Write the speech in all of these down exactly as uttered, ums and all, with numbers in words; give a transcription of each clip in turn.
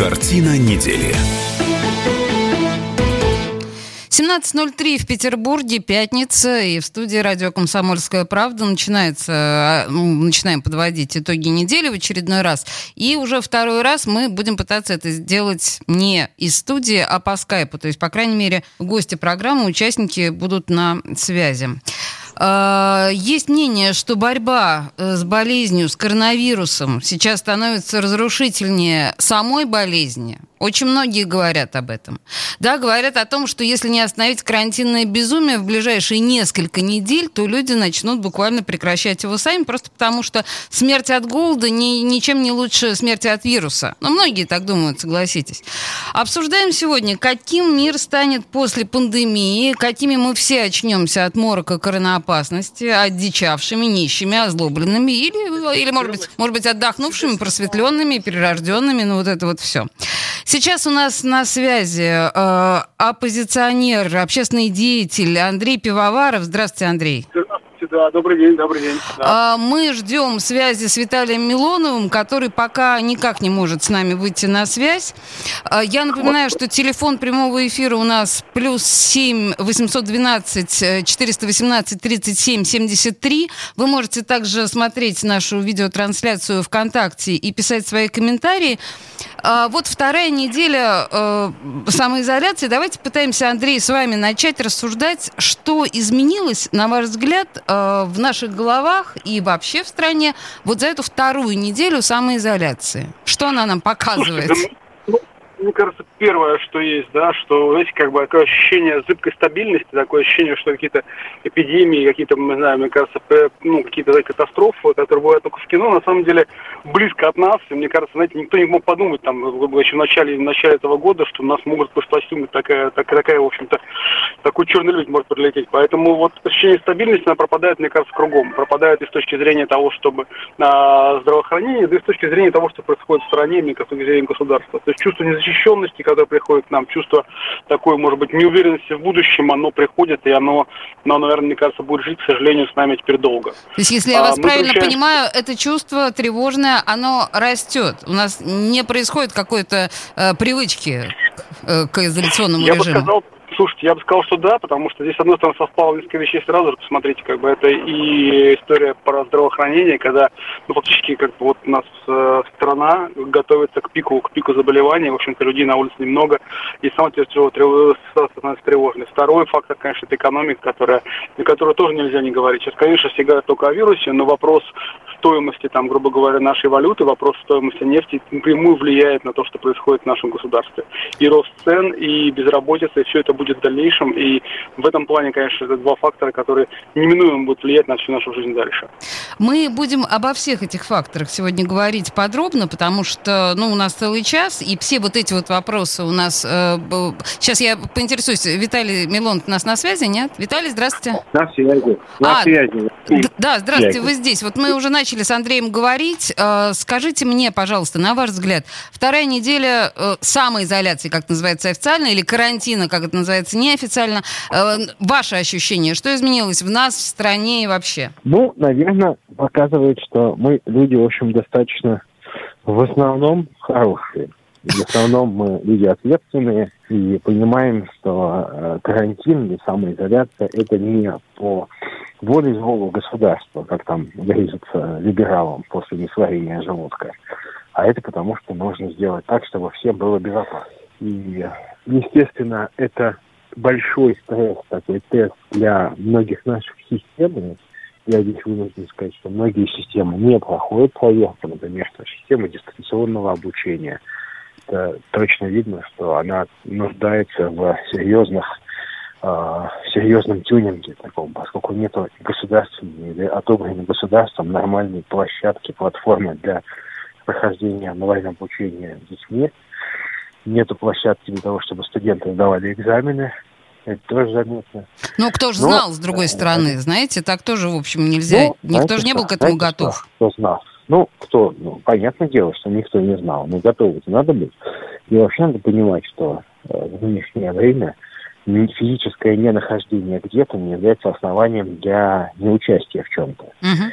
Картина недели. семнадцать ноль три в Петербурге, пятница, и в студии радио «Комсомольская правда» начинается, начинаем подводить итоги недели в очередной раз. И уже второй раз мы будем пытаться это сделать не из студии, а по скайпу. То есть, по крайней мере, гости программы, участники будут на связи. Есть мнение, что борьба с болезнью, с коронавирусом сейчас становится разрушительнее самой болезни. Очень многие говорят об этом. Да, говорят о том, что если не остановить карантинное безумие в ближайшие несколько недель, то люди начнут буквально прекращать его сами, просто потому что смерть от голода ни, ничем не лучше смерти от вируса. Но многие так думают, согласитесь. Обсуждаем сегодня, каким мир станет после пандемии, какими мы все очнемся от морока коронавопасности, одичавшими, нищими, озлобленными или, или может быть, может быть, отдохнувшими, просветленными, перерожденными, ну вот это вот все. Сейчас у нас на связи э, оппозиционер, общественный деятель Андрей Пивоваров. Здравствуйте, Андрей. Здравствуйте, да, добрый день, добрый день. Да. Э, мы ждем связи с Виталием Милоновым, который пока никак не может с нами выйти на связь. Э, я напоминаю, что телефон прямого эфира у нас плюс семь восемьсот двенадцать четыреста восемнадцать тридцать семь семьдесят три. Вы можете также смотреть нашу видеотрансляцию ВКонтакте и писать свои комментарии. А вот вторая неделя э, самоизоляции. Давайте пытаемся, Андрей, с вами начать рассуждать, что изменилось, на ваш взгляд, э, в наших головах и вообще в стране вот за эту вторую неделю самоизоляции. Что она нам показывает? Слушайте, ну, мне кажется, первое, что есть, да, что, знаете, как бы такое ощущение зыбкой стабильности, такое ощущение, что какие-то эпидемии, какие-то, не знаю, мне кажется, ну, какие-то катастрофы, которые бывают только в кино, на самом деле близко от нас. И мне кажется, знаете, никто не мог подумать там, еще в начале, в начале этого года, что у нас могут пластюмы такая, такая, такая, в общем-то, такой черный люди может прилететь. Поэтому вот ощущение стабильности, она пропадает, мне кажется, кругом. Пропадает и с точки зрения того, чтобы а, здравоохранения, да и с точки зрения того, что происходит в стране, и с точки зрения государства. То есть чувство незащищенности, которое приходит к нам, чувство такой, может быть, неуверенности в будущем, оно приходит, и оно, оно, наверное, мне кажется, будет жить, к сожалению, с нами теперь долго. То есть, если я вас а, правильно получаем... понимаю, это чувство тревожное, оно растет. У нас не происходит какой-то э, привычки э, к изоляционному я режиму. Бы сказал, слушайте, я бы сказал, что да, потому что здесь, с одной стороны, совпало несколько вещей сразу же. Посмотрите, как бы это и история про здравоохранение, когда, ну, фактически, как бы вот у нас э, страна готовится к пику, к пику заболеваний, в общем-то, людей на улице немного, и самое тяжелое становится тревожной. Второй фактор, конечно, это экономика, которая, о которой тоже нельзя не говорить. Сейчас, конечно, все говорят только о вирусе, но вопрос стоимости, там, грубо говоря, нашей валюты, вопрос стоимости нефти напрямую влияет на то, что происходит в нашем государстве. И рост цен, и безработица, и все это будет в дальнейшем. И в этом плане, конечно, это два фактора, которые неминуемо будут влиять на всю нашу жизнь дальше. Мы будем обо всех этих факторах сегодня говорить подробно, потому что, ну, у нас целый час, и все вот эти вот вопросы у нас... Э, сейчас я поинтересуюсь, Виталий Милонов у нас на связи, нет? Виталий, здравствуйте. На связи. На а, связи. Д- да, здравствуйте, вы здесь. Вот мы уже начали с Андреем говорить. Э, скажите мне, пожалуйста, на ваш взгляд, вторая неделя э, самоизоляции, как это называется официально, или карантина, как это называется неофициально, э, ваше ощущение, что изменилось в нас, в стране и вообще? Ну, наверное, показывает, что мы люди, в общем, достаточно в основном хорошие. В основном мы люди ответственные и понимаем, что э, карантин или самоизоляция – это не по воле злого государства, как там грезится либералам после несварения желудка, а это потому, что нужно сделать так, чтобы всем было безопасно. И, естественно, это большой стресс, такой тест для многих наших систем. Я здесь вынужден сказать, что многие системы не проходят проверку, например, что система дистанционного обучения. Это точно видно, что она нуждается в серьезных, э, в серьезном тюнинге таком, поскольку нет государственной или одобренной государством нормальной площадки, платформы для прохождения онлайн-обучения с детьми. Нету площадки для того, чтобы студенты сдавали экзамены. Это тоже заметно. Ну, кто же знал, Но, с другой стороны, знаете, так тоже, в общем, нельзя. Ну, Никто же не был к этому готов. Что, кто знал? Ну, кто? Ну, понятное дело, что никто не знал. Но готовить надо быть. И вообще надо понимать, что э, в нынешнее время физическое ненахождение где-то не является основанием для неучастия в чем-то.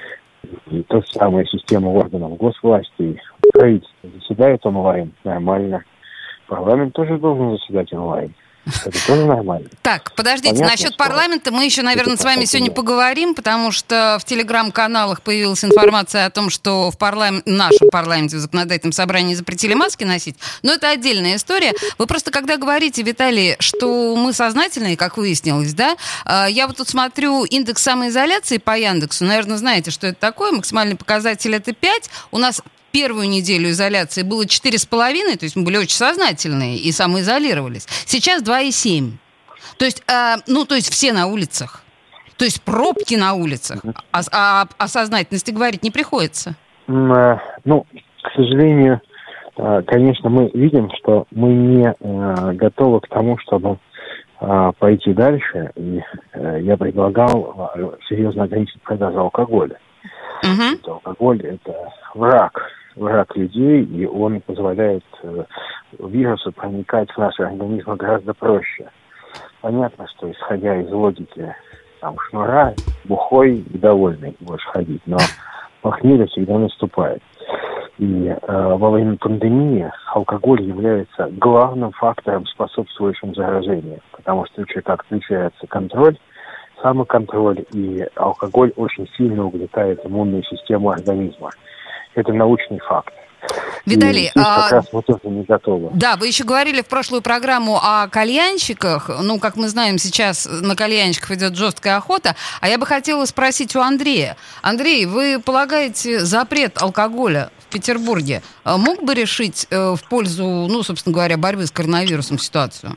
Угу. И та же самая система органов госвласти, правительство заседает онлайн нормально. парламент тоже должен заседать онлайн. Это тоже нормально. Так, подождите, понятно, насчет парламента мы еще, наверное, с вами сегодня поговорим, потому что в телеграм-каналах появилась информация о том, что в парламент, нашем парламенте, в законодательном собрании запретили маски носить, но это отдельная история. Вы просто когда говорите, Виталий, что мы сознательные, как выяснилось, да, я вот тут смотрю индекс самоизоляции по Яндексу, наверное, знаете, что это такое, максимальный показатель это пять, у нас первую неделю изоляции было четыре с половиной, то есть мы были очень сознательные и самоизолировались. Сейчас два и семь. То есть, э, ну, то есть все на улицах. То есть пробки на улицах. А, а о сознательности говорить не приходится. Ну, к сожалению, конечно, мы видим, что мы не готовы к тому, чтобы пойти дальше. И я предлагал серьезно ограничить продажу алкоголя. Угу. Алкоголь – это враг. враг людей, и он позволяет э, вирусу проникать в наш организм гораздо проще. Понятно, что исходя из логики там, шнура, бухой и довольный будешь ходить, но похмелье всегда наступает. И э, во время пандемии алкоголь является главным фактором, способствующим заражению, потому что у человека отключается контроль, самоконтроль, и алкоголь очень сильно угнетает иммунную систему организма. Это научный факт. Виталий, и а... как раз мы тоже не готовы. Да, вы еще говорили в прошлую программу о кальянщиках. Ну, как мы знаем, сейчас на кальянщиков идет жесткая охота. А я бы хотела спросить у Андрея. Андрей, вы полагаете, запрет алкоголя в Петербурге мог бы решить э, в пользу, ну, собственно говоря, борьбы с коронавирусом ситуацию?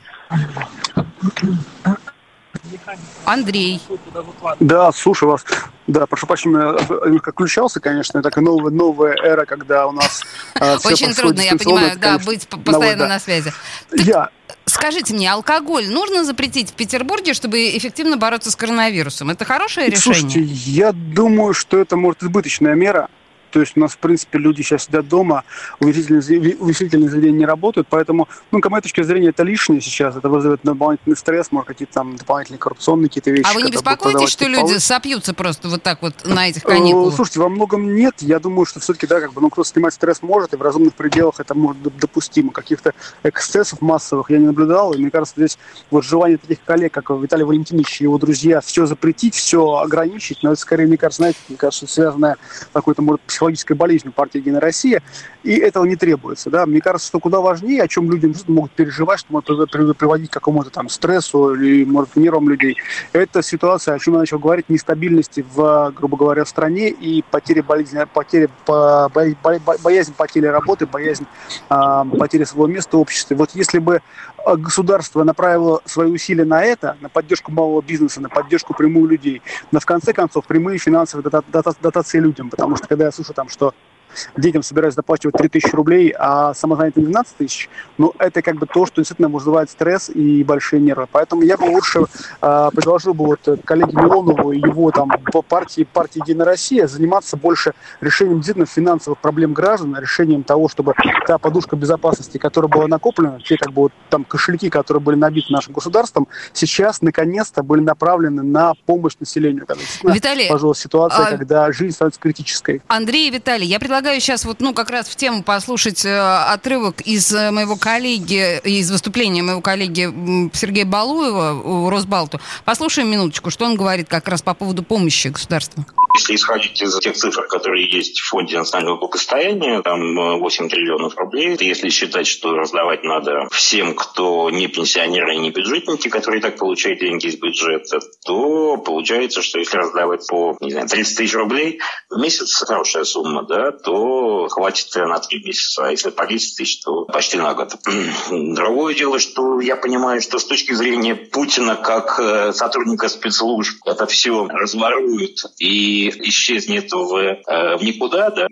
Андрей. Да, слушаю вас. Да, прошу прощения, немножко включался, конечно, это такая новая, новая эра, когда у нас... Э, Очень трудно, я понимаю, это, конечно, да, быть постоянно новый, да. на связи. Так, я... Скажите мне, алкоголь нужно запретить в Петербурге, чтобы эффективно бороться с коронавирусом? Это хорошее решение? Слушайте, я думаю, что это, может, избыточная мера. То есть у нас, в принципе, люди сейчас сидят дома, увеселительные, увеселительные заведения не работают, поэтому, ну, к моей точке зрения, это лишнее сейчас, это вызовет дополнительный стресс, может, какие-то там дополнительные коррупционные какие-то вещи. А вы не беспокоитесь, что люди сопьются просто вот так вот на этих каникулах? Слушайте, во многом нет. Я думаю, что все-таки, да, как бы, ну, кто снимать стресс может, и в разумных пределах это может быть допустимо. Каких-то эксцессов массовых я не наблюдал, и мне кажется, здесь вот желание таких коллег, как Виталий Валентинович и его друзья, все запретить, все ограничить, но это скорее, мне кажется, знаете, мне кажется, связанное с какой-то, может, психологической болезнью партии «Единая Россия», и этого не требуется. Да? Мне кажется, что куда важнее, о чем люди могут переживать, что может приводить к какому-то там стрессу или, может, нервам людей, это ситуация, о чем я начал говорить, нестабильности, в, грубо говоря, в стране и потери болезни, потери, по, бо, бо, боязнь потери работы, боязнь э, потери своего места в обществе. Вот если бы государство направило свои усилия на это, на поддержку малого бизнеса, на поддержку прямую людей, но в конце концов прямые финансовые дота- дота- дотации людям, потому что когда я слышу там, что детям собираются доплачивать три тысячи рублей, а самозанятым двенадцать тысяч, ну, это как бы то, что действительно вызывает стресс и большие нервы. Поэтому я бы лучше э, предложил бы вот коллеге Милонову и его там по партии, партии «Единая Россия» заниматься больше решением действительно финансовых проблем граждан, решением того, чтобы та подушка безопасности, которая была накоплена, те как бы вот там кошельки, которые были набиты нашим государством, сейчас наконец-то были направлены на помощь населению. Виталий, пожалуйста, ситуация, а... когда жизнь становится критической. Андрей и Виталий, я предлагаю Предлагаю сейчас вот, ну, как раз в тему послушать э, отрывок из э, моего коллеги, из выступления моего коллеги Сергея Балуева, Росбалту. Послушаем минуточку, что он говорит как раз по поводу помощи государства. Если исходить из тех цифр, которые есть в Фонде национального благосостояния, там восемь триллионов рублей, если считать, что раздавать надо всем, кто не пенсионеры и не бюджетники, которые так получают деньги из бюджета, то получается, что если раздавать по, не знаю, тридцать тысяч рублей в месяц, хорошая сумма, да, то хватит на три месяца. А если по десять тысяч, то почти на год. Другое дело, что я понимаю, что с точки зрения Путина, как сотрудника спецслужб, это все разворуют и исчезнет в, в никуда. Да?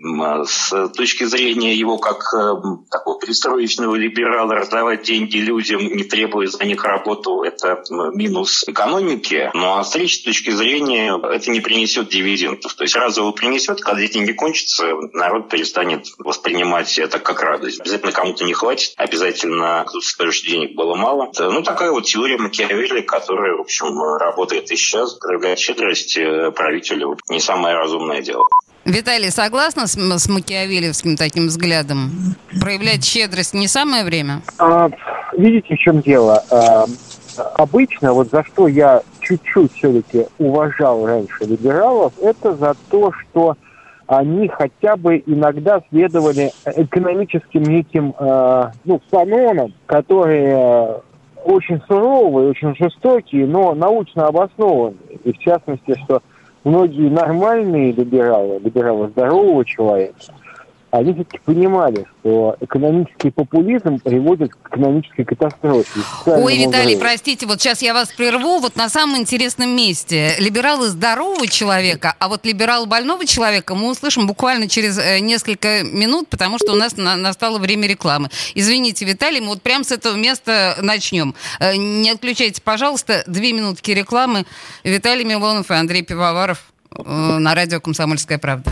С точки зрения его как такого перестроечного либерала раздавать деньги людям, не требуя за них работу, это минус экономики. Ну а с третьей точки зрения это не принесет дивидендов. То есть разово принесет, когда деньги кончатся, народ перестанет воспринимать это как радость. Обязательно кому-то не хватит, обязательно кто-то скажет, что денег было мало. Это, ну, такая вот теория Макиавелли, которая, в общем, работает и сейчас, проявляет щедрость правителю. Не самое разумное дело. Виталий, согласна с, с макиавеллевским таким взглядом? Проявлять щедрость не самое время? А, видите, в чем дело? А, обычно, вот за что я чуть-чуть все-таки уважал раньше либералов, это за то, что они хотя бы иногда следовали экономическим неким э, ну, канонам, которые очень суровые, очень жестокие, но научно обоснованные. И в частности, что многие нормальные либералы, либералы здорового человека, они все-таки понимали, что экономический популизм приводит к экономической катастрофе. Ой, Виталий, простите, вот сейчас я вас прерву. Вот на самом интересном месте. Либералы здорового человека, а вот либерал больного человека мы услышим буквально через э, несколько минут, потому что у нас на, настало время рекламы. Извините, Виталий, мы вот прямо с этого места начнем. Э, не отключайте, пожалуйста, две минутки рекламы. Виталий Милонов и Андрей Пивоваров э, на радио «Комсомольская правда».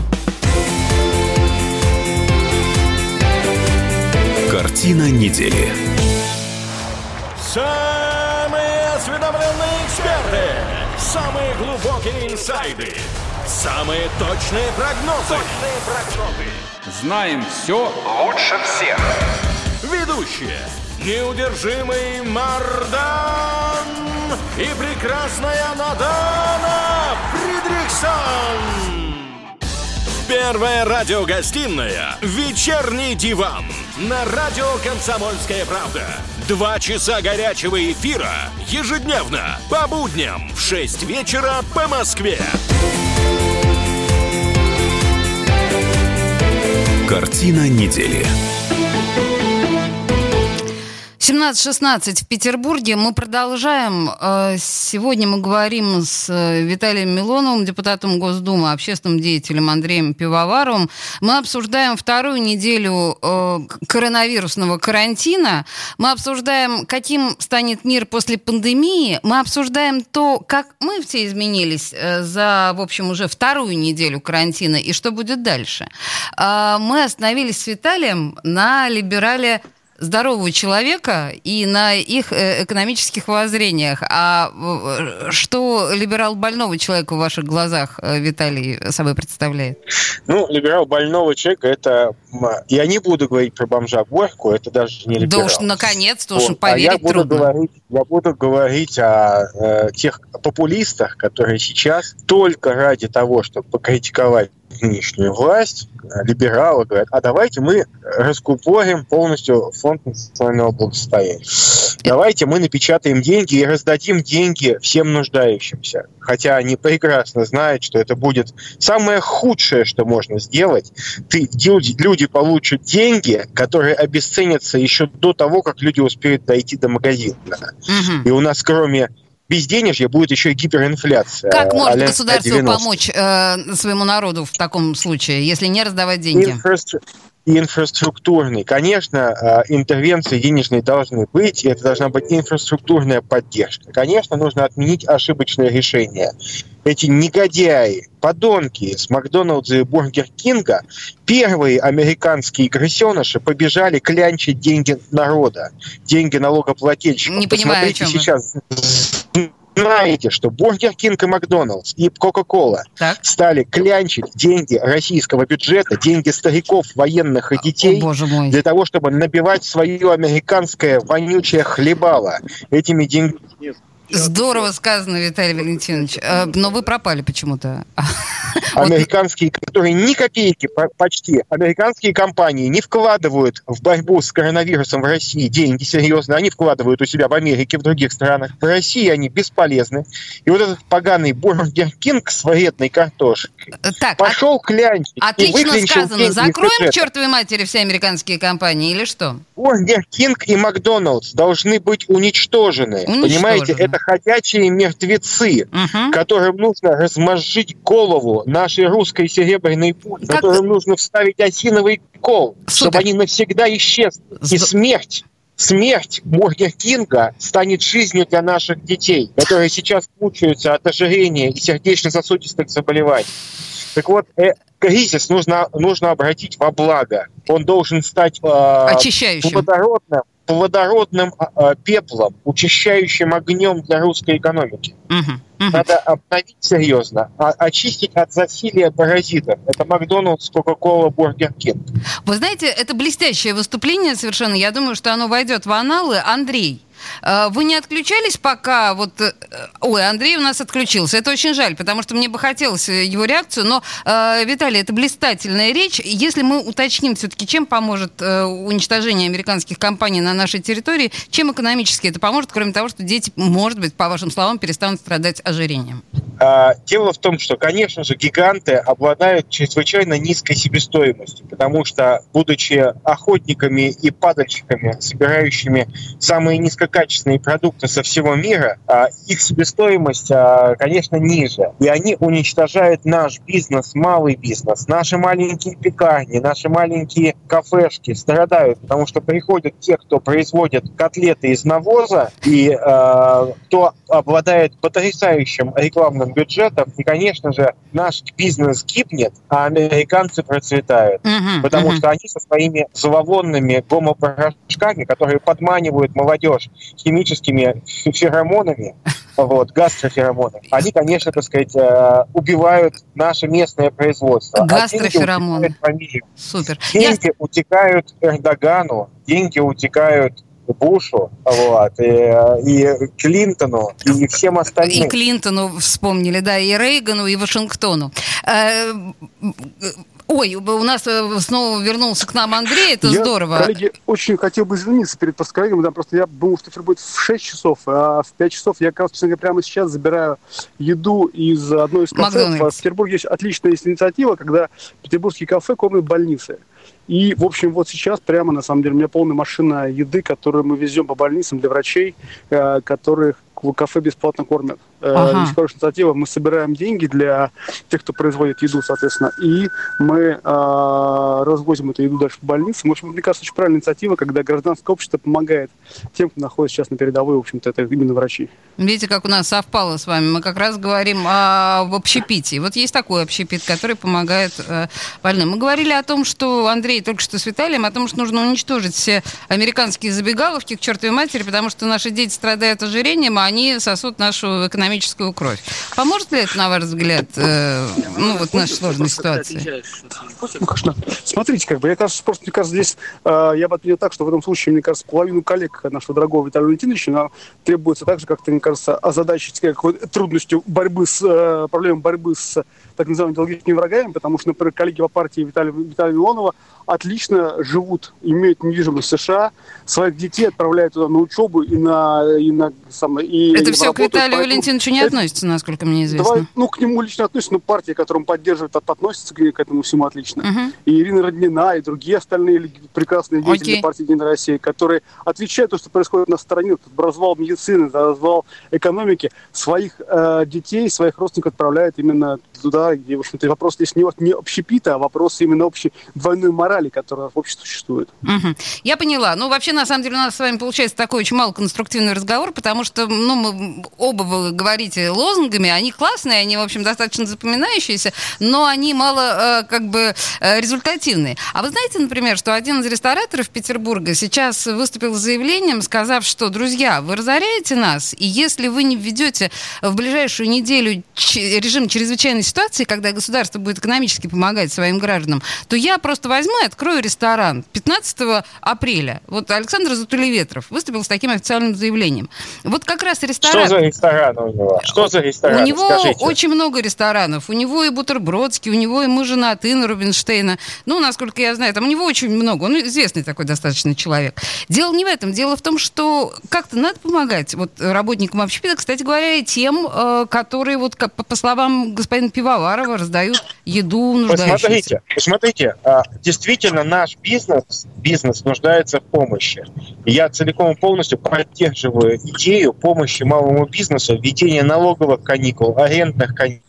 Картина недели. Самые осведомленные эксперты, самые глубокие инсайды, самые точные прогнозы. Точные прогнозы. Знаем все лучше всех. Ведущие: неудержимый Мардан и прекрасная Надана Фридрихсон. Первая радиогостинная «Вечерний диван» на радио «Комсомольская правда». Два часа горячего эфира ежедневно по будням в шесть вечера по Москве. Картина недели. семнадцать шестнадцать в Петербурге. Мы продолжаем. Сегодня мы говорим с Виталием Милоновым, депутатом Госдумы, общественным деятелем Андреем Пивоваровым. Мы обсуждаем вторую неделю коронавирусного карантина. Мы обсуждаем, каким станет мир после пандемии. Мы обсуждаем то, как мы все изменились за, в общем, уже вторую неделю карантина и что будет дальше. Мы остановились с Виталием на либерале здорового человека и на их экономических воззрениях. А что либерал больного человека в ваших глазах, Виталий, собой представляет? Ну, либерал больного человека, это... Я не буду говорить про бомжа Борьку, это даже не либерал. Да уж, наконец-то, уж вот. поверить а я буду трудно. Говорить, я буду говорить о э, тех популистах, которые сейчас только ради того, чтобы покритиковать нынешнюю власть, либералы говорят, а давайте мы раскупорим полностью фонд национального благосостояния. Давайте мы напечатаем деньги и раздадим деньги всем нуждающимся. Хотя они прекрасно знают, что это будет самое худшее, что можно сделать. Ты, люди, люди получат деньги, которые обесценятся еще до того, как люди успеют дойти до магазина. Угу. И у нас кроме безденежья будет еще и гиперинфляция. Как может государство девяностых помочь э, своему народу в таком случае, если не раздавать деньги? Инфраструктура. Инфраструктурный. Конечно, интервенции денежные должны быть, и это должна быть инфраструктурная поддержка. Конечно, нужно отменить ошибочное решение. Эти негодяи, подонки с Макдоналдса и Бургер Кинга, первые американские крысеныши побежали клянчить деньги народа, деньги налогоплательщиков. Не понимаю, Посмотрите сейчас. Знаете, что Бургер Кинг и Макдоналдс и Кока-Кола так. стали клянчить деньги российского бюджета, деньги стариков, военных и детей, О, для того, чтобы набивать свое американское вонючее хлебало этими деньгами. Здорово сказано, Виталий Валентинович. Но вы пропали почему-то. Американские, которые ни копейки почти, американские компании не вкладывают в борьбу с коронавирусом в России деньги серьезно, они вкладывают у себя в Америке, в других странах. В России они бесполезны. И вот этот поганый Бургер Кинг с вредной картошкой так, пошел от... клянчить. Отлично сказано. Закроем к чертовой матери все американские компании или что? Бургер Кинг и Макдоналдс должны быть уничтожены. уничтожены. Понимаете, это ходячие мертвецы, угу. которым нужно размозжить голову нашей русской серебряной пули, как... которым нужно вставить осиновый кол, Супер. чтобы они навсегда исчезли. С... И смерть, смерть Бургер Кинга станет жизнью для наших детей, которые сейчас мучаются от ожирения и сердечно-сосудистых заболеваний. Так вот, э, кризис нужно, нужно обратить во благо. Он должен стать э, очищающим, водородным, плодородным э, пеплом, учащающим огнем для русской экономики. Угу. Угу. Надо обновить серьезно, а очистить от засилия паразитов. Это Макдональдс, Кока-Кола, Бургер Кинг. Вы знаете, это блестящее выступление совершенно. Я думаю, что оно войдет в анналы. Андрей, вы не отключались пока? Вот, ой, Андрей у нас отключился. Это очень жаль, потому что мне бы хотелось его реакцию. Но, Виталий, это блистательная речь. Если мы уточним все-таки, чем поможет уничтожение американских компаний на нашей территории, чем экономически это поможет, кроме того, что дети, может быть, по вашим словам, перестанут страдать ожирением? Дело в том, что, конечно же, гиганты обладают чрезвычайно низкой себестоимостью, потому что, будучи охотниками и падальщиками, собирающими самые низкокачественные продукты со всего мира, их себестоимость, конечно, ниже. И они уничтожают наш бизнес, малый бизнес. Наши маленькие пекарни, наши маленькие кафешки страдают, потому что приходят те, кто производит котлеты из навоза, и э, кто обладает потрясающим рекламным бюджетом, и, конечно же, наш бизнес гибнет, а американцы процветают. Uh-huh, потому uh-huh. что они со своими зловонными гомопорошками, которые подманивают молодежь химическими феромонами, вот, гастроферомонами, они, конечно, так сказать, убивают наше местное производство. Гастроферомоны. А Супер. Деньги Я... утекают Эрдогану, деньги утекают Бушу, вот, и, и Клинтону, и всем остальным. И Клинтону вспомнили, да, и Рейгану, и Вашингтону. Ой, у нас снова вернулся к нам Андрей, это я, здорово. Коллеги, очень хотел бы извиниться перед подколлегами, да, просто я думал, что эфир будет в шесть часов, а в пять часов я, как раз, прямо сейчас забираю еду из одной из кафе. В Петербурге есть отличная инициатива, когда петербургские кафе кормят больницы. И, в общем, вот сейчас прямо, на самом деле, у меня полная машина еды, которую мы везем по больницам для врачей, которых в кафе бесплатно кормят. Ага. Есть хорошая инициатива. Мы собираем деньги для тех, кто производит еду, соответственно, и мы э, развозим эту еду дальше в больницы. В общем, мне кажется, очень правильная инициатива, когда гражданское общество помогает тем, кто находится сейчас на передовой, в общем-то, это именно врачи. Видите, как у нас совпало с вами. Мы как раз говорим о, об общепите. Вот есть такой общепит, который помогает э, больным. Мы говорили о том, что Андрей только что с Виталием, о том, что нужно уничтожить все американские забегаловки к чертовой матери, потому что наши дети страдают ожирением, а они сосут нашу экономическую кровь. Поможет ли это, на ваш взгляд, э, ну, вот в нашей сложной ситуации? Ну, конечно. Смотрите, как бы, я кажется, просто, мне кажется, здесь э, я бы отметил так, что в этом случае, мне кажется, половину коллег нашего дорогого Виталия Валентиновича нам требуется также, как-то, мне кажется, озадачить какой-то трудностью борьбы с, э, проблемой борьбы с так называемыми идеологическими врагами, потому что, например, коллеги по партии Виталия, Виталия Милонова отлично живут, имеют недвижимость в США, своих детей отправляют туда на учебу и на... И на самое, и это все к Виталию Валентиновичу не это, относится, насколько мне известно. Давай, ну, к нему лично относится, но партия, которую он поддерживает, относится к, к этому всему отлично. Uh-huh. И Ирина Роднина, и другие остальные прекрасные деятели okay. партии «Единая Россия», которые отвечают за то, что происходит на стороне, развал медицины, развал экономики, своих э, детей, своих родственников отправляют именно туда, где, в общем-то, вопрос здесь не, не общепита, а вопрос именно общей двойной морали, которая в обществе существует. Угу. Я поняла. Ну, вообще, на самом деле, у нас с вами получается такой очень малоконструктивный разговор, потому что, ну, мы оба вы говорите лозунгами, они классные, они, в общем, достаточно запоминающиеся, но они мало, э, как бы, э, результативные. А вы знаете, например, что один из рестораторов Петербурга сейчас выступил с заявлением, сказав, что, друзья, вы разоряете нас, и если вы не введете в ближайшую неделю ч- режим чрезвычайной ситуации, когда государство будет экономически помогать своим гражданам, то я просто возьму и открою ресторан пятнадцатого апреля. Вот Александр Затулеветров выступил с таким официальным заявлением. Вот как раз ресторан... Что за ресторан у него? Что за ресторан? У него Скажите. Очень много ресторанов. У него и Бутербродский, у него и «Мы женаты» на Рубинштейна. Ну, насколько я знаю, там у него очень много. Он известный такой достаточно человек. Дело не в этом. Дело в том, что как-то надо помогать вот работникам общепита, кстати говоря, и тем, которые, вот, как, по словам господина Пивоварова, раздают еду нуждающимся. Посмотрите, посмотрите, действительно наш бизнес, бизнес нуждается в помощи. Я целиком и полностью поддерживаю идею помощи малому бизнесу, введения налоговых каникул, арендных каникул.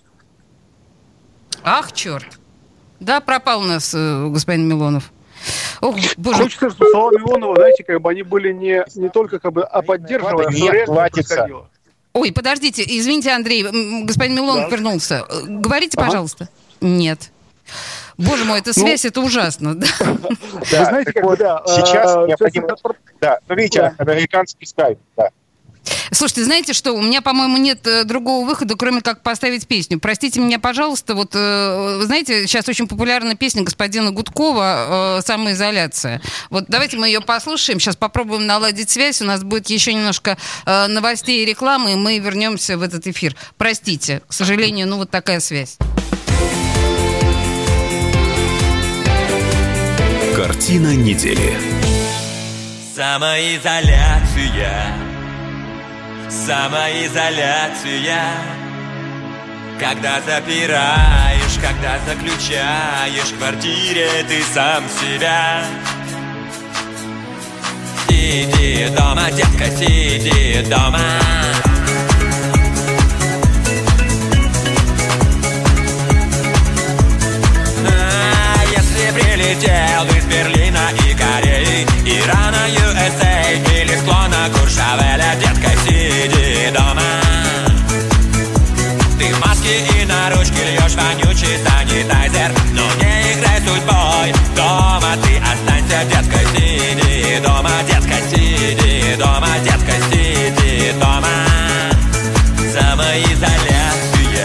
Ах, черт. Да, пропал у нас э, господин Милонов. Ох, боже. Хочется, чтобы слова Милонова, знаете, как бы они были не, не только как бы, а поддерживая, а что реально происходило. Ой, подождите, извините, Андрей, господин Милонов да. вернулся. Говорите, ага. пожалуйста. Нет. Боже мой, эта связь, это ужасно. Да, Вы знаете, как бы, да. Сейчас необходимо... Да, ну, видите, американский скайп, да. Слушайте, знаете что, у меня, по-моему, нет э, другого выхода, кроме как поставить песню. Простите меня, пожалуйста, вот, э, вы знаете, сейчас очень популярна песня господина Гудкова э, «Самоизоляция». Вот давайте мы ее послушаем, сейчас попробуем наладить связь, у нас будет еще немножко э, новостей и рекламы, и мы вернемся в этот эфир. Простите, к сожалению, ну вот такая связь. Картина недели. Самоизоляция. Самоизоляция. Когда запираешь, когда заключаешь в квартире ты сам себя. Сиди дома, детка, сиди дома. А если прилетел из Берлина и Кореи, Ирана, ю эс эй или склона Куршавеля, детка, сиди дома. Ты в маске и на ручке льешь вонючий санитайзер, но не играй судьбой, дома ты останься, детка, сиди дома, детка, сиди дома, детка, сиди дома. Самоизоляция.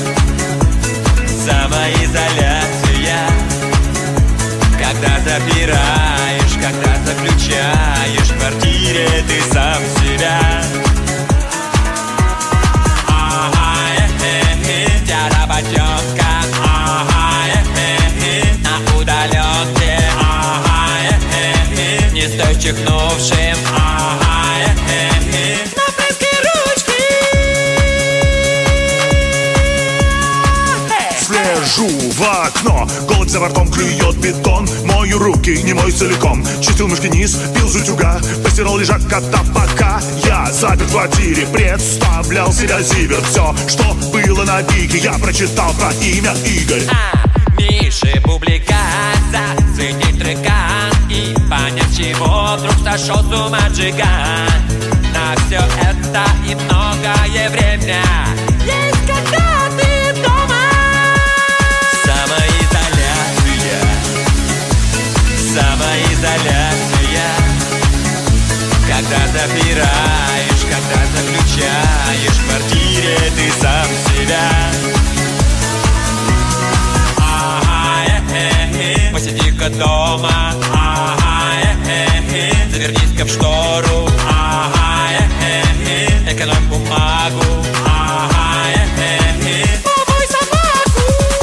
Самоизоляция. Когда запираешь, когда заключаешь в квартире ты сам себя. Ага, э-э-э, тяра-потёмка. Ага, э-э-э, на удаленке. Ага, э-э-э, не стой чихнувшим. Ага, э-э-э, на плоской ручке. Слежу в окно, голубь за бортом клюет бетон. Мою руки, не мой целиком. Чистил мышки низ, пил с утюга, постирал лежак кота, пока я запер в квартире. Представлял себя зивер. Все, что было на пике, я прочитал про имя Игорь. А, Миши Бублика, заценить трека и понять, чего вдруг сошел с ума джиган. На все это и многое время есть, когда ты дома. Самоизоляция. Самоизоляция. Когда запираешь, когда заключаешь в квартире ты сам себя. Ага, э-э-э, посиди-ка дома. Ага, э-э-э, завернись-ка в штору. Ага, э-э-э, экономь бумагу. Ага, э-э-э, помой собаку.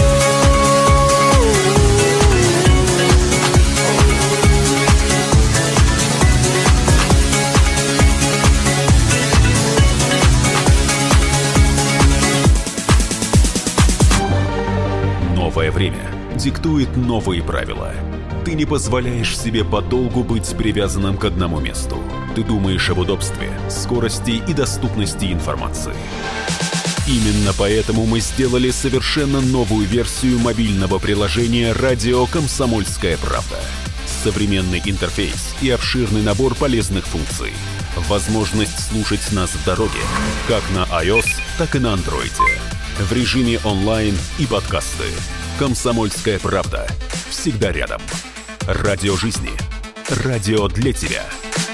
Новое время диктует новые правила. Ты не позволяешь себе подолгу быть привязанным к одному месту. Ты думаешь об удобстве, скорости и доступности информации. Именно поэтому мы сделали совершенно новую версию мобильного приложения «Радио Комсомольская правда». Современный интерфейс и обширный набор полезных функций. Возможность слушать нас в дороге, как на iOS, так и на Android. В режиме онлайн и подкасты. «Комсомольская правда». Всегда рядом. Радио жизни. Радио для тебя.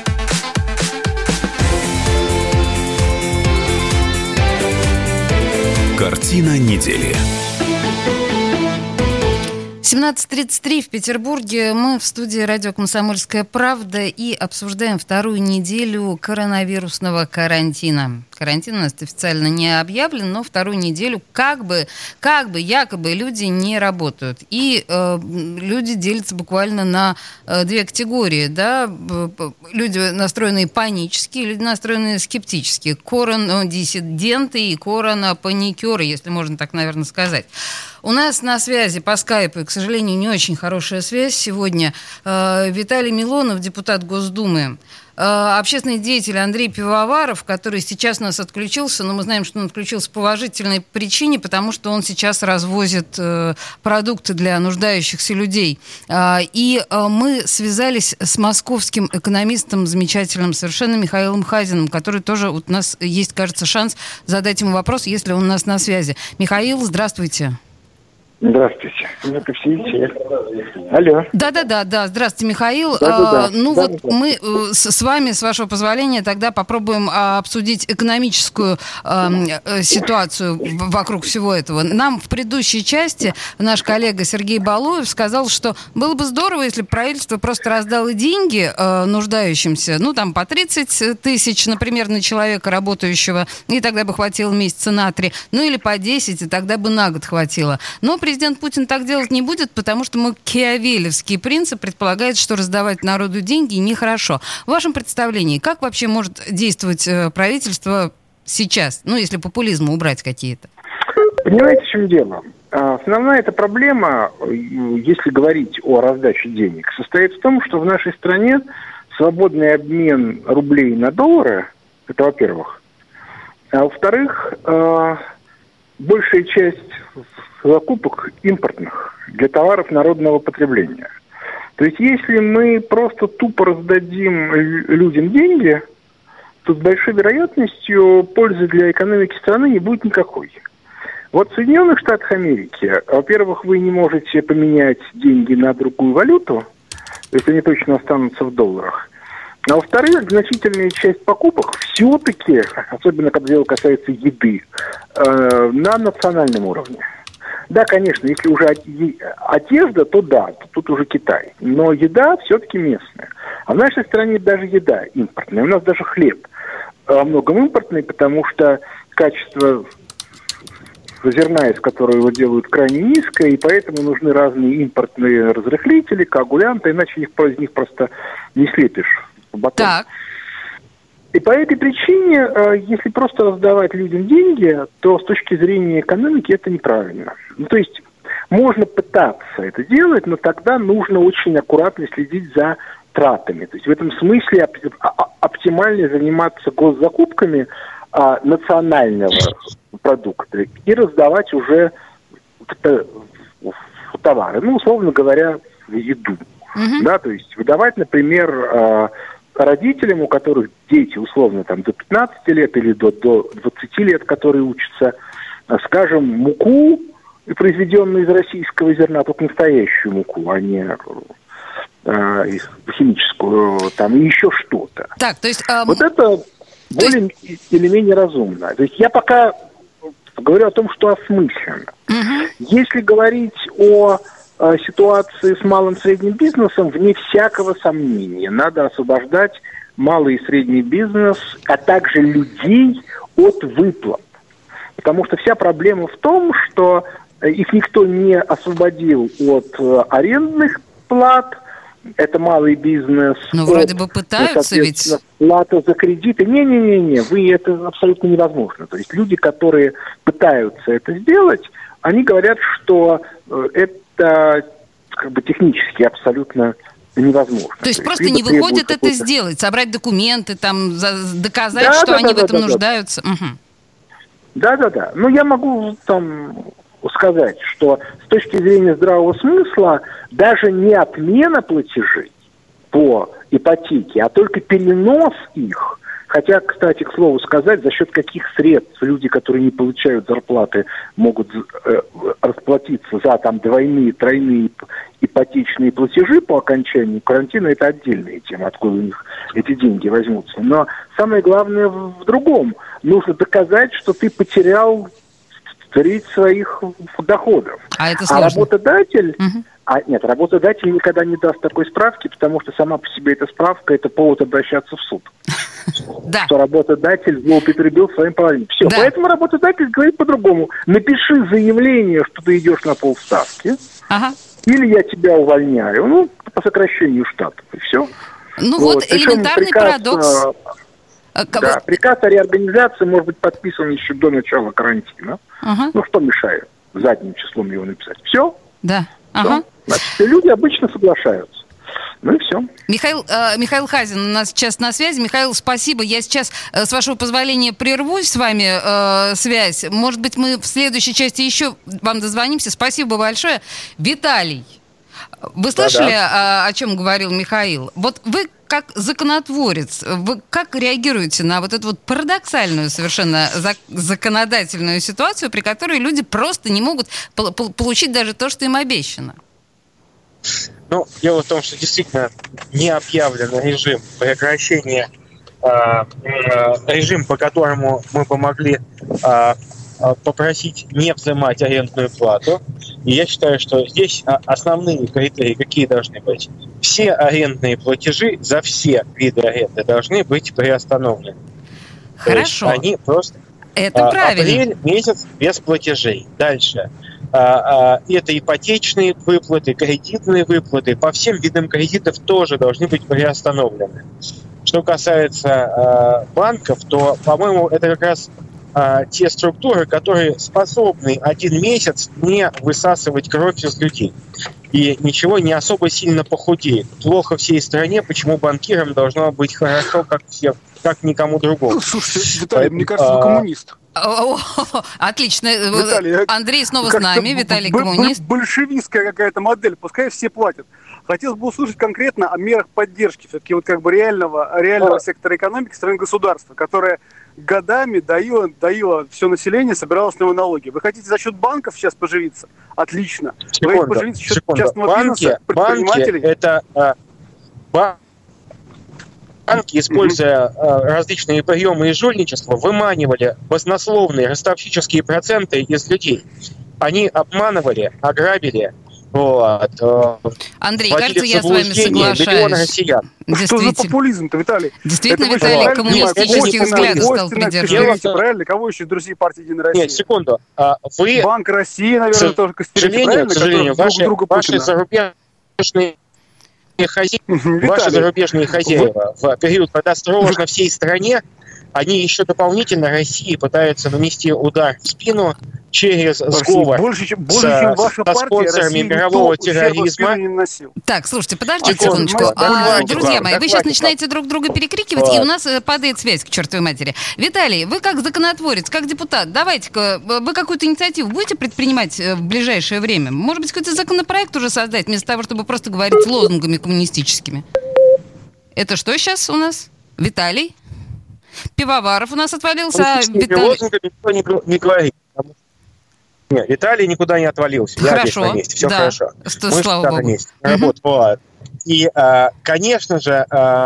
Картина недели. семнадцать тридцать три в Петербурге. Мы в студии радио «Комсомольская правда» и обсуждаем вторую неделю коронавирусного карантина. Карантин у нас официально не объявлен, но вторую неделю как бы, как бы, якобы люди не работают. И э, люди делятся буквально на э, две категории. Да? Люди, настроенные панически, люди, настроенные скептически. Коронадиссиденты и коронапаникеры, если можно так, наверное, сказать. У нас на связи по скайпу, к сожалению, не очень хорошая связь сегодня, э, Виталий Милонов, депутат Госдумы, э, общественный деятель Андрей Пивоваров, который сейчас у нас отключился, но мы знаем, что он отключился по уважительной причине, потому что он сейчас развозит э, продукты для нуждающихся людей. Э, и э, мы связались с московским экономистом, замечательным совершенно Михаилом Хазиным, который тоже, вот у нас есть, кажется, шанс задать ему вопрос, если он у нас на связи. Михаил, здравствуйте. Здравствуйте. Ну-ка, все эфир. Алло. Да-да-да, да. Здравствуйте, Михаил. Да-да-да. А, ну Да, вот да. мы э, с, с вами, с вашего позволения, тогда попробуем а, обсудить экономическую а, э, ситуацию в- вокруг всего этого. Нам в предыдущей части наш коллега Сергей Балуев сказал, что было бы здорово, если бы правительство просто раздало деньги э, нуждающимся, ну там по тридцать тысяч, например, на человека работающего, и тогда бы хватило месяца на три, ну или по десять, и тогда бы на год хватило. Но президент Путин так делать не будет, потому что макиавелевский принцип предполагает, что раздавать народу деньги нехорошо. В вашем представлении, как вообще может действовать э, правительство сейчас, ну, если популизм убрать какие-то? Понимаете, в чем дело? А, Основная эта проблема, э, если говорить о раздаче денег, состоит в том, что в нашей стране свободный обмен рублей на доллары, это во-первых, а во-вторых, э, большая часть закупок импортных для товаров народного потребления. То есть если мы просто тупо раздадим людям деньги, то с большой вероятностью пользы для экономики страны не будет никакой. Вот в Соединенных Штатах Америки, во-первых, вы не можете поменять деньги на другую валюту, то есть они точно останутся в долларах. А во-вторых, значительная часть покупок все-таки, особенно когда дело касается еды, э, на национальном уровне. Да, конечно, если уже одежда, то да, тут уже Китай. Но еда все-таки местная. А в нашей стране даже еда импортная. У нас даже хлеб во многом импортный, потому что качество зерна, из которого его делают, крайне низкое, и поэтому нужны разные импортные разрыхлители, коагулянты, иначе их, из них просто не слепишь в батон. Так. И по этой причине, если просто раздавать людям деньги, то с точки зрения экономики это неправильно. Ну, то есть можно пытаться это делать, но тогда нужно очень аккуратно следить за тратами. То есть в этом смысле оптимально заниматься госзакупками а, национального продукта и раздавать уже товары. Ну, условно говоря, еду. Mm-hmm. Да, то есть выдавать, например, родителям, у которых дети, условно, там, до пятнадцати лет или до, до двадцати лет, которые учатся, скажем, муку, произведенную из российского зерна, только настоящую муку, а не э, химическую, там, и еще что-то. Так, то есть... Эм... Вот это более есть... или менее разумно. То есть я пока говорю о том, что осмысленно. Угу. Если говорить о ситуации с малым и средним бизнесом, вне всякого сомнения, надо освобождать малый и средний бизнес, а также людей от выплат. Потому что вся проблема в том, что их никто не освободил от арендных плат, это малый бизнес. Ну, от, вроде бы пытаются ведь... Плата за кредиты. Не-не-не, вы это абсолютно невозможно. То есть люди, которые пытаются это сделать, они говорят, что это это как бы технически абсолютно невозможно. То есть, То есть просто не выходит это сделать, собрать документы, там, доказать, да, что да, они да, в этом да, нуждаются. Да. Угу. Да-да-да. Но я могу там сказать, что с точки зрения здравого смысла даже не отмена платежей по ипотеке, а только перенос их. Хотя, кстати, к слову сказать, за счет каких средств люди, которые не получают зарплаты, могут э, расплатиться за там двойные, тройные ипотечные платежи по окончании карантина, это отдельная тема, откуда у них эти деньги возьмутся. Но самое главное в, в другом. Нужно доказать, что ты потерял треть своих доходов. А это сложно. А работодатель... Угу. А нет, работодатель никогда не даст такой справки, потому что сама по себе эта справка – это повод обращаться в суд. Да. Что работодатель злоупотребил своим положением. Все, да. Поэтому работодатель говорит по-другому. Напиши заявление, что ты идешь на полставки, ага. или я тебя увольняю, ну, по сокращению штатов, и все. Ну вот, вот элементарный приказ, парадокс. А, да, приказ о реорганизации может быть подписан еще до начала карантина. Ага. Ну, что мешает задним числом его написать? Все. Да. Ага. Значит, люди обычно соглашаются. Ну и все. Михаил, э, Михаил Хазин у нас сейчас на связи. Михаил, спасибо. Я сейчас, э, с вашего позволения, прерву с вами э, связь. Может быть, мы в следующей части еще вам дозвонимся. Спасибо большое. Виталий. Вы слышали, да-да. о чем говорил Михаил? Вот вы как законотворец, вы как реагируете на вот эту вот парадоксальную совершенно законодательную ситуацию, при которой люди просто не могут получить даже то, что им обещано? Ну, дело в том, что действительно не объявлен режим прекращения, э, э, режим, по которому мы помогли э, попросить не взимать арендную плату. И я считаю, что здесь основные критерии какие должны быть. Все арендные платежи за все виды аренды должны быть приостановлены. Хорошо. То есть они просто... Это а, правильно. Апрель месяц без платежей. Дальше. А, а, это ипотечные выплаты, кредитные выплаты. По всем видам кредитов тоже должны быть приостановлены. Что касается а, банков, то, по-моему, это как раз а, те структуры, которые способны один месяц не высасывать кровь из людей. И ничего не особо сильно похудеет. Плохо всей стране, почему банкирам должно быть хорошо, как всем, как никому другому. Слушайте, Виталий, мне кажется, вы коммунист. Отлично. Виталий, Андрей снова с нами. Виталий коммунист. Большевистская какая-то модель. Пускай все платят. Хотелось бы услышать конкретно о мерах поддержки все-таки вот как бы реального, реального сектора экономики со стороны государства, которое годами доило, доило все население, собиралось с него налоги. Вы хотите за счет банков сейчас поживиться? Отлично. Секунду, Вы хотите поживиться за счет секунду. частного банки, бизнеса, предпринимателей? Банки это... А, ба- банки, используя а, различные приемы и жульничества, выманивали баснословные ростовщические проценты из людей. Они обманывали, ограбили. Вот. Андрей, кажется, я с вами соглашаюсь. Что за популизм-то, Виталий? Действительно, это Виталий, коммунистических взглядов стал придерживаться. Правильно? Кого еще друзья партии «Единая Россия»? Нет, секунду. Вы... Банк России, наверное, тоже костерите, правильно? К сожалению, ваши, ваши зарубежные хозяева, ваши зарубежные хозяева в период, когда сложно всей стране, они еще дополнительно России пытаются нанести удар в спину через сговор больше, чем, больше, с, чем ваша со партия, спонсорами мирового терроризма. Так, слушайте, подождите секундочку. А, друзья мои, вы сейчас начинаете друг друга перекрикивать, вот. И у нас падает связь к чертовой матери. Виталий, вы как законотворец, как депутат, давайте-ка, вы какую-то инициативу будете предпринимать в ближайшее время? Может быть, какой-то законопроект уже создать, вместо того, чтобы просто говорить лозунгами коммунистическими? Это что сейчас у нас? Виталий? Пивоваров у нас отвалился, а Виталий... никто не, не говорит. Нет, Виталий никуда не отвалился. Хорошо, я здесь на месте. Все да. хорошо. Что, Мы слава всегда Богу. на месте. Работа. И, конечно же,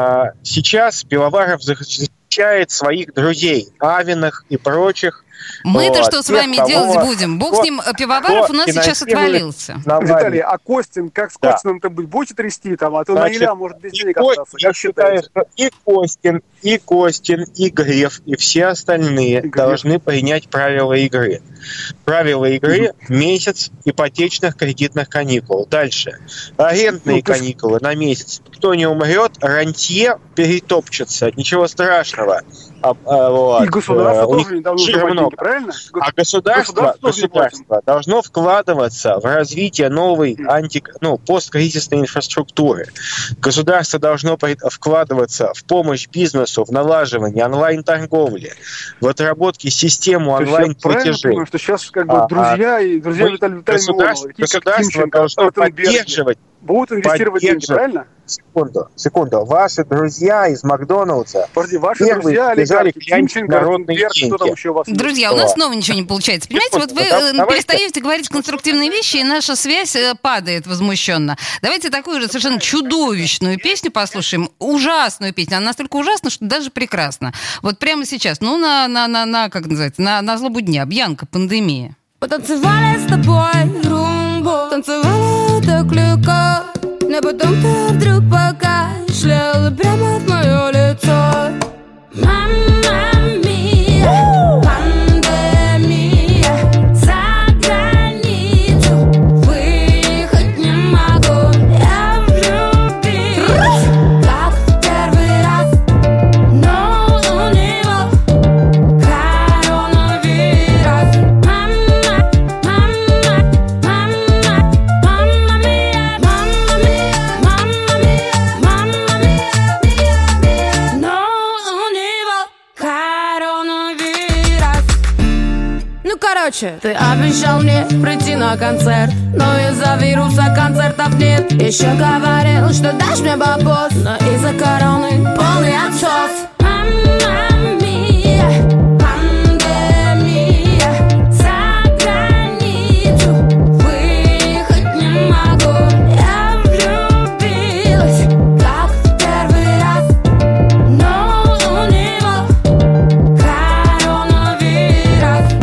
сейчас Пивоваров защищает своих друзей, Авиных и прочих. Мы-то вот, что с тех, вами кого, делать будем? Бог с ним, Пивоваров у нас сейчас отвалился. Виталий, а Костин, как с Костином-то быть? Будете трясти там? А то Значит, на Иля может без денег остаться. Я считаю, что и Костин, и Костин, и Греф, и все остальные и должны принять правила игры. Правила игры – месяц ипотечных кредитных каникул. Дальше. Арендные ну, каникулы на месяц. Кто не умрет, рантье перетопчется. Ничего страшного. А, а, вот. И государство тоже не должно давать деньги, правильно? А государство, государство, государство должно вкладываться в развитие новой анти, ну, посткризисной инфраструктуры. Государство должно вкладываться в помощь бизнесу, в налаживание онлайн-торговли, в отработке системы онлайн-платежей. Что сейчас как бы друзья а, и друзья Виталия Витальевича государство должно поддерживать, будут инвестировать деньги, правильно? Секунду, секунду. Ваши друзья из Макдональдса. Подожди, ваши друзья, олигархи, Тимченко, Ротенберг, что там еще у вас? Друзья, у нас снова ничего не получается. Понимаете, вот вы да, перестаете говорить конструктивные вещи, и наша связь падает возмущенно. Давайте такую же совершенно чудовищную песню послушаем. Ужасную песню. Она настолько ужасна, что даже прекрасна. Вот прямо сейчас. Ну, на, на, на, на как называется, на, на злобу дня. Бьянка, пандемия. Потанцевали с тобой румбу, танцевали так легко, но потом ты вдруг покашляла прямо в мое лицо. Мамма мия, пандемия, за границу выехать не могу. Я влюбилась, как в первый раз, но у него коронавирус. Мамма, мамма, мамма, мамма мия, мамма мия, мамма мия, мамма мия, мия, мия. Но у него Короче, ты обещал мне прийти на концерт, но из-за вируса концертов нет. Еще говорил, что дашь мне бабос, но из-за короны полный отсос. Мамма мия, пандемия, за границу выехать не могу. Я влюбилась, как в первый раз, но у него коронавирус.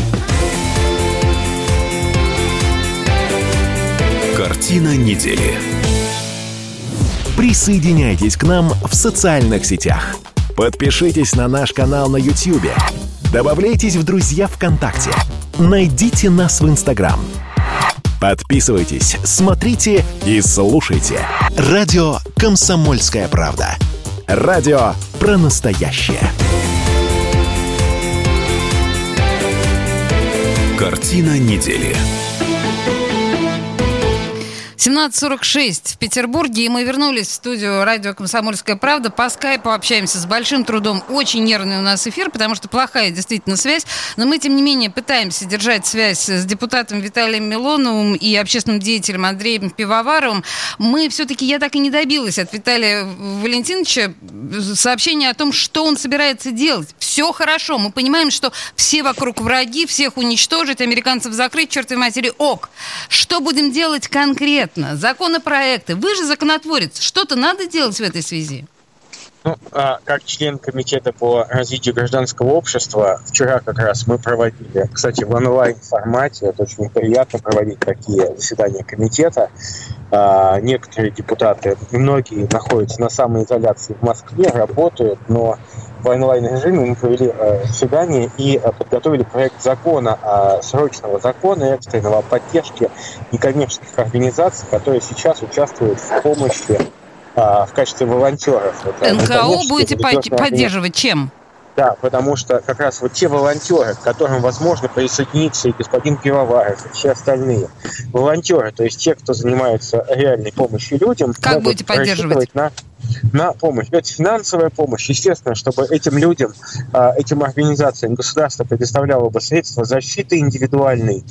Картина недели. Присоединяйтесь к нам в социальных сетях. Подпишитесь на наш канал на Ютьюбе. Добавляйтесь в друзья ВКонтакте. Найдите нас в Инстаграм. Подписывайтесь, смотрите и слушайте. Радио «Комсомольская правда». Радио про настоящее. Картина недели. семнадцать сорок шесть в Петербурге, и мы вернулись в студию радио «Комсомольская правда». По скайпу общаемся с большим трудом. Очень нервный у нас эфир, потому что плохая действительно связь. Но мы, тем не менее, пытаемся держать связь с депутатом Виталием Милоновым и общественным деятелем Андреем Пивоваровым. Мы все-таки, я так и не добилась от Виталия Валентиновича сообщения о том, что он собирается делать. Все хорошо. Мы понимаем, что все вокруг враги, всех уничтожить, американцев закрыть, чертовой матери, ок. Что будем делать конкретно? Законопроекты. Вы же законотворец. Что-то надо делать в этой связи? Ну, а, как член комитета по развитию гражданского общества, вчера как раз мы проводили, кстати, в онлайн-формате, это очень приятно проводить такие заседания комитета. А, некоторые депутаты, многие находятся на самоизоляции в Москве, работают, но в онлайн-режиме мы провели э, заседание и э, подготовили проект закона, э, срочного закона экстренного о поддержке некоммерческих организаций, которые сейчас участвуют в помощи э, в качестве волонтеров. эн ка о будете поддерживать чем? Да, потому что как раз вот те волонтеры, к которым, возможно, присоединится и господин Пивоваров, и все остальные волонтеры, то есть те, кто занимается реальной помощью людям, как будете поддерживать? На, на помощь. Это финансовая помощь. Естественно, чтобы этим людям, этим организациям государство предоставляло бы средства защиты индивидуальной,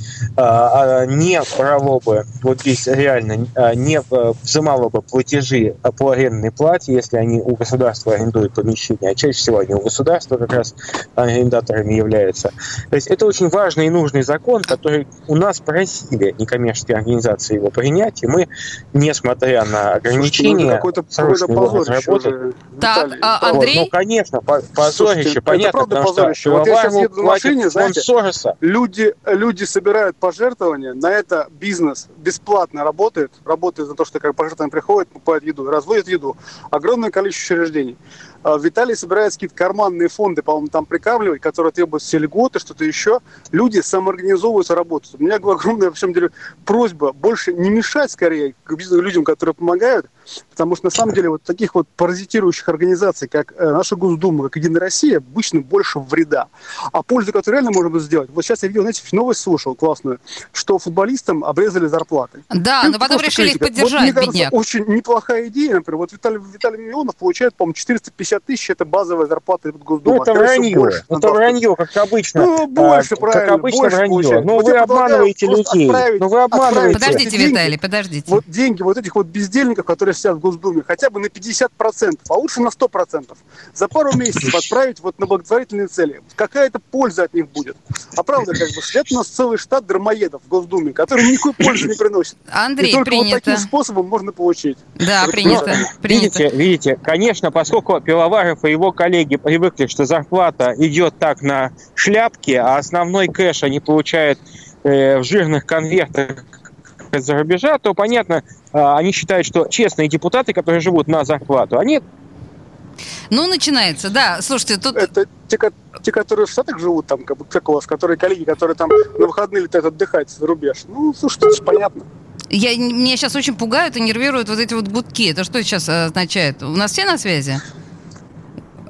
не брало бы, вот здесь реально, не взимало бы платежи по арендной плате, если они у государства арендуют помещение, а чаще всего они у государства как раз арендаторами являются. То есть это очень важный и нужный закон, который у нас просили некоммерческие организации его принять, и мы, несмотря на ограничения, какой-то позорище уже. Так, а, Андрей? Вот, ну, конечно, позорище, понятно, это правда потому позорище. что Вот я сейчас еду на машине, знаете, Сороса. люди, люди собирают пожертвования, на это бизнес бесплатно работает, работает за то, что как пожертвования приходят, покупают еду, разводят еду. Огромное количество учреждений. Виталий собирает какие-то карманные фонды, по-моему, там прикавливать, которые требуют все льготы, что-то еще. Люди самоорганизовываются, работают. У меня огромная, в самом деле, просьба больше не мешать, скорее, к людям, которые помогают, потому что, на самом деле, вот таких вот паразитирующих организаций, как наша Госдума, как Единая Россия, обычно больше вреда. А пользу, которую реально можно сделать, вот сейчас я видел, знаете, новость слушал классную, что футболистам обрезали зарплаты. Да, но потом решили их поддержать, вот, мне кажется, бедняк. очень неплохая идея, например, вот Виталий, Виталий Миллионов получает, по-моему, четыреста пятьдесят тысяч, это базовая зарплата Госдумы. Ну, это вранье, больше, это вранье, как обычно. Ну, больше, а, правильно, как обычно больше вранье. получается. Ну, Вот вы обманываете людей. Ну, вы обманываете. Подождите, деньги, Виталий, подождите. Вот деньги вот этих вот бездельников, которые сидят в Госдуме, хотя бы на пятьдесят процентов, а лучше на сто процентов, за пару месяцев отправить вот на благотворительные цели. Какая-то польза от них будет. А правда, как бы, сидят у нас целый штат дармоедов в Госдуме, которые никакой пользы не приносят. Андрей, и только принято. вот таким способом можно получить. Да, вот, принято. Ну, принято. Видите, видите, конечно, поскольку Пивоваров и его коллеги привыкли, что зарплата идет так на шляпке, а основной кэш они получают э, в жирных конвертах из-за рубежа, то, понятно, э, они считают, что честные депутаты, которые живут на зарплату, они... Ну, начинается, да. Слушайте, тут... Это те, те, которые в Штатах живут, там, как, как у вас, которые коллеги, которые там на выходные летают отдыхать за рубеж. Ну, слушайте, это же понятно. Я, меня сейчас очень пугают и нервируют вот эти вот гудки. Это что сейчас означает? У нас все на связи?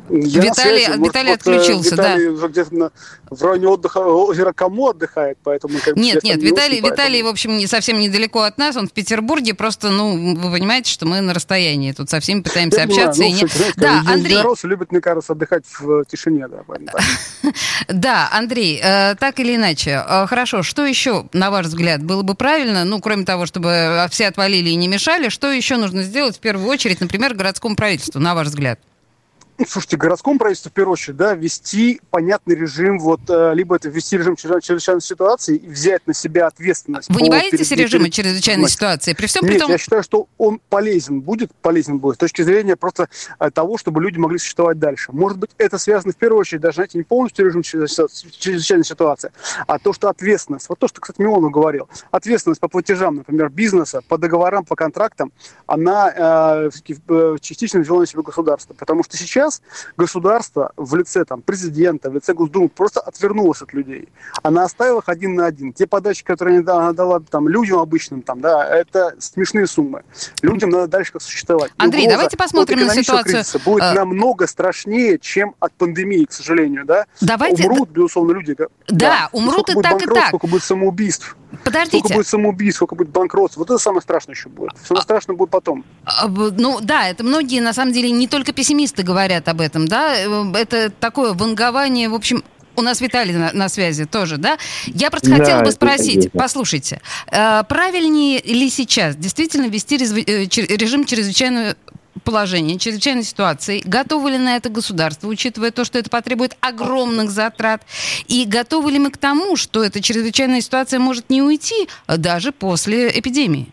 Я Виталий, Виталий вот, отключился, Виталий да. где-то на, в районе отдыха, озера Камо отдыхает, поэтому... Как бы, нет, нет, не Виталий, очень, Виталий, поэтому... в общем, не, совсем недалеко от нас, он в Петербурге, просто, ну, вы понимаете, что мы на расстоянии, тут со всеми пытаемся я общаться. Понимаю, и ну, не... кстати, Да, Андрей... Белорусы любят, мне кажется, отдыхать в тишине, да, поэтому... Да, Андрей, э, так или иначе, э, хорошо, что еще, на ваш взгляд, было бы правильно, ну, кроме того, чтобы все отвалили и не мешали, что еще нужно сделать в первую очередь, например, городскому правительству, на ваш взгляд? Слушайте, городскому правительству, в первую очередь, да, ввести понятный режим, вот, либо это ввести режим чрезвычайной ситуации и взять на себя ответственность. Вы не боитесь перед... режима чрезвычайной Значит, ситуации? При всем нет, при том... я считаю, что он полезен будет, полезен будет с точки зрения просто того, чтобы люди могли существовать дальше. Может быть, это связано в первую очередь, даже, знаете, не полностью режим чрезвычайной ситуации, а то, что ответственность, вот то, что, кстати, Милонов говорил, ответственность по платежам, например, бизнеса, по договорам, по контрактам, она э, частично взяла на себя государство. Потому что сейчас государство в лице там, президента, в лице Госдумы просто отвернулось от людей. Она оставила их один на один. Те подачи, которые она дала там, людям обычным, там, да, это смешные суммы. Людям надо дальше как существовать. Андрей, давайте посмотрим на ситуацию. Будет а... намного страшнее, чем от пандемии, к сожалению. Да? Давайте... Умрут, безусловно, люди. Да, да. умрут и так, и так. Сколько будет самоубийств. Подождите. Сколько будет самоубийств, сколько будет банкротств. Вот это самое страшное еще будет. Самое а... страшное будет потом. А, ну да, это многие, на самом деле, не только пессимисты говорят об этом, да, это такое вангование, в общем... У нас Виталий на, на связи тоже, да? Я просто да, хотела бы спросить, это, послушайте, э, правильнее ли сейчас действительно ввести резв... э, режим чрезвычайного положения, чрезвычайной ситуации? Готовы ли на это государство, учитывая то, что это потребует огромных затрат? И готовы ли мы к тому, что эта чрезвычайная ситуация может не уйти даже после эпидемии?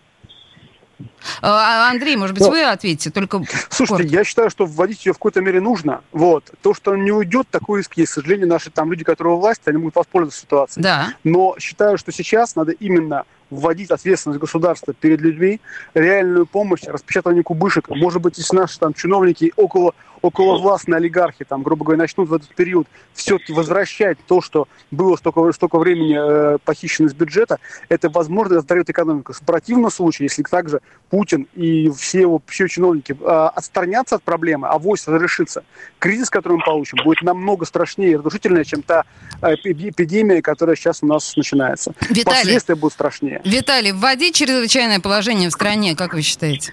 Андрей, может быть, ну, вы ответите, только... Слушайте, коротко. Я считаю, что вводить ее в какой-то мере нужно. Вот. То, что он не уйдет, такой риск есть. К сожалению, наши там люди, которые у власти, они могут воспользоваться ситуацией. Да. Но считаю, что сейчас надо именно вводить ответственность государства перед людьми, реальную помощь, распечатывание кубышек. Может быть, если наши там чиновники около, околовластные олигархи, там, грубо говоря, начнут в этот период все-таки возвращать то, что было столько, столько времени э, похищено из бюджета, это возможно оздоровит экономику. В противном случае, если также Путин и все его все чиновники э, отстранятся от проблемы, а вось разрешится, кризис, который мы получим, будет намного страшнее и разрушительнее, чем та э, эпидемия, которая сейчас у нас начинается. Виталий, последствия будут страшнее. Виталий, вводить чрезвычайное положение в стране, как вы считаете?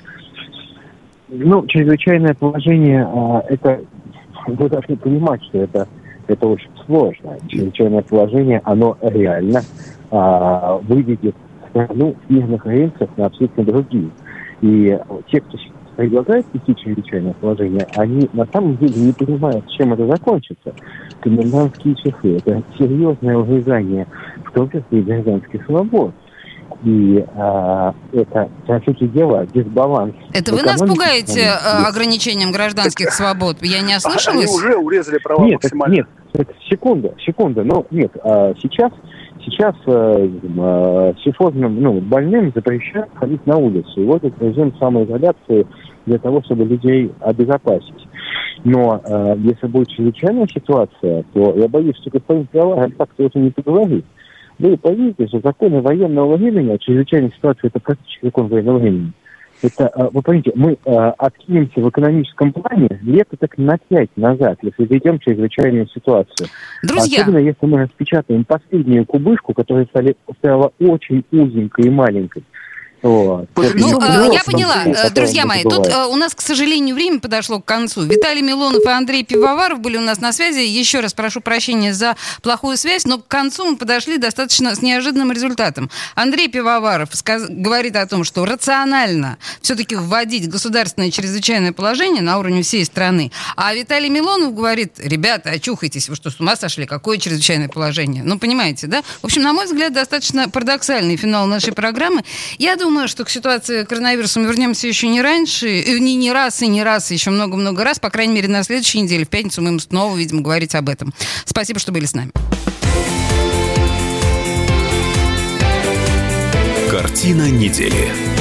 Ну, чрезвычайное положение, это, вы должны понимать, что это, это очень сложно. Чрезвычайное положение, оно реально а, выведет страну с мирных рельсов на абсолютно другие. И те, кто предлагает ввести чрезвычайное положение, они на самом деле не понимают, чем это закончится. Комендантские часы, это серьезное урезание, в том числе и гражданских свобод. И а, это, по сути дела, дисбаланс. Это вы нас пугаете а, ограничением гражданских так, свобод? Я не ослышалась? Они уже урезали права нет, максимально. Нет, это, секунда, секунда. Но нет, а, сейчас, сейчас а, психозным, ну, больным запрещают ходить на улицу. И вот это режим самоизоляции для того, чтобы людей обезопасить. Но а, если будет чрезвычайная ситуация, то я боюсь, что господин Пивоваров так-то уже не поговорит. Вы поймите, что законы военного времени, а чрезвычайная ситуация – это практически закон военного времени. Это, вы поймите, мы откинемся в экономическом плане лет так на пять назад, если введем чрезвычайную ситуацию. Друзья. Особенно, если мы распечатаем последнюю кубышку, которая стала очень узенькой и маленькой. Вот. Ну, э, я поняла, э, друзья мои, тут э, у нас, к сожалению, время подошло к концу. Виталий Милонов и Андрей Пивоваров были у нас на связи. Еще раз прошу прощения за плохую связь, но к концу мы подошли достаточно с неожиданным результатом. Андрей Пивоваров сказ- говорит о том, что рационально все-таки вводить государственное чрезвычайное положение на уровне всей страны. А Виталий Милонов говорит: ребята, очухайтесь, вы что, с ума сошли? Какое чрезвычайное положение? Ну, понимаете, да? В общем, на мой взгляд, достаточно парадоксальный финал нашей программы. Я думаю, Думаю, что к ситуации коронавируса мы вернемся еще не раньше, не, не раз и не раз, еще много-много раз. По крайней мере, на следующей неделе, в пятницу, мы снова, видимо, говорить об этом. Спасибо, что были с нами. Картина недели.